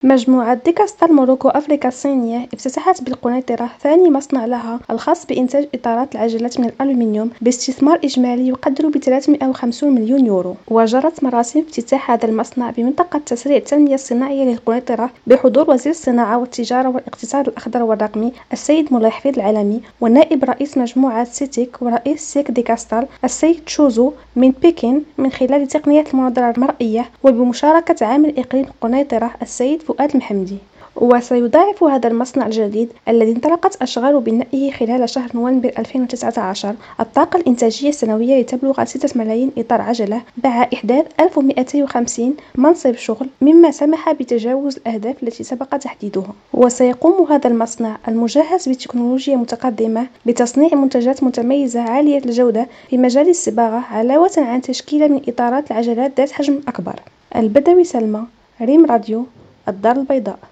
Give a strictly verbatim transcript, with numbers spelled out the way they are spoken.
مجموعة ديكاستال موروكو أفريقيا الصينية افتتحت بالقنيطرة ثاني مصنع لها الخاص بإنتاج إطارات العجلات من الألومنيوم باستثمار إجمالي يقدر ب ثلاثمائة وخمسين مليون يورو. وجرت مراسم افتتاح هذا المصنع بمنطقة تسريع التنمية الصناعية للقنيطرة بحضور وزير الصناعة والتجارة والاقتصاد الأخضر والرقمي السيد مولاي حفيظ العالمي، ونائب رئيس مجموعة سيتيك ورئيس سيك ديكاستال السيد تشوزو من بكين، من خلال تقنية المناظرة المرئية وبمشاركة عامل إقليم القنيطرة السيد فؤاد المحمدي. وسيضاعف هذا المصنع الجديد الذي انطلقت أشغال بنائه خلال شهر نوفمبر ألفين وتسعة عشر الطاقة الإنتاجية السنوية لتبلغ ستة ملايين إطار عجلة، مع إحداث ألف ومئتين وخمسين منصب شغل، مما سمح بتجاوز الأهداف التي سبق تحديدها. وسيقوم هذا المصنع المجهز بتكنولوجيا متقدمة بتصنيع منتجات متميزة عالية الجودة في مجال الصباغة، علاوة عن تشكيل من إطارات العجلات ذات حجم أكبر. البدوي سلمى، ريم راديو، الدار البيضاء.